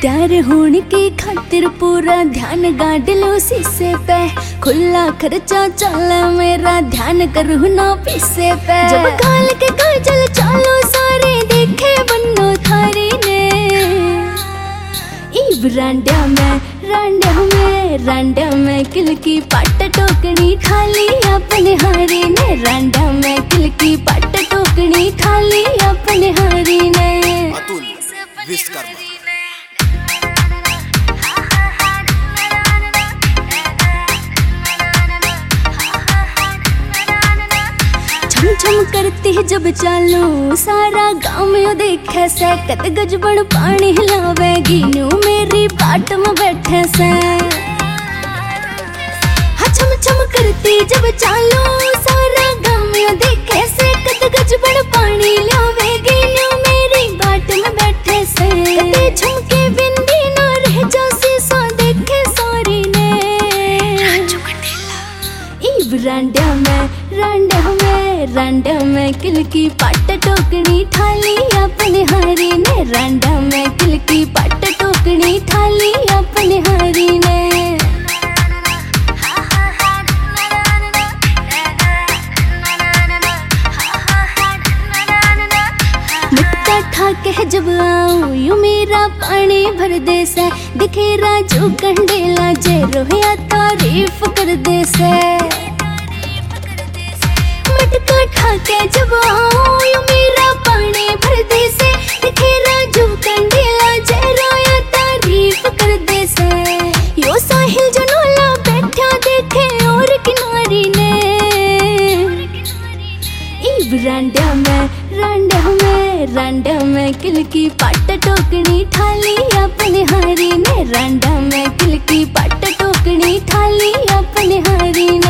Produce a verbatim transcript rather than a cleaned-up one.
तैयार होने की खातिर पूरा ध्यान गाड़ लो शीशे पे, खुला खर्चा चल मेरा ध्यान करूँ ना पीछे पे। जब काल के काजल चालो सारे देखे बन्नो थारी ने, इब रांडा में रांडा में रांडा में किल की पाट टोकनी ठाली अपने हारी ने, रांडा में किल की पाट टोकनी ठाली अपने हारी ने। अतुल विश्वकर्मा। छम छम करती है जब चालू सारा गाँव में देखे से, कत गजबड़ पानी हिलावेगी नू मेरी बाट में बैठे से। हाँ छम छम करती जब चालू सारा गाँव में देखे से, कत गजबड़ पानी हिलावेगी नू मेरी बाट में बैठे से। कते झुमके बिंदी ना रह जा शीशा देखे सारी ने, इब रांडा में रांडा में रांडा में किल की पाट टोकनी ठाली अपने हारी ने, रांडा में किल की पाट टोकनी ठाली अपने हारी ने। मुट्टा ठाके जब आऊं यू मेरा पानी भर दे से, दिखे राजू कंडेला जे रोया तारीफ कर दे से। मटका ठाके जब आऊं यू मेरा पानी भर दे से, दिखे राजू कंडेला जे रोया तारीफ कर दे से। यो साहिल जनोला बैठा देखे और किनारी ने, इब रांडा में रांडा में रांडा में किल की पाट टोकनी ठाली अपने हारी ने, रांडा में किल की पाट टोकनी ठाली अपने हारी ने।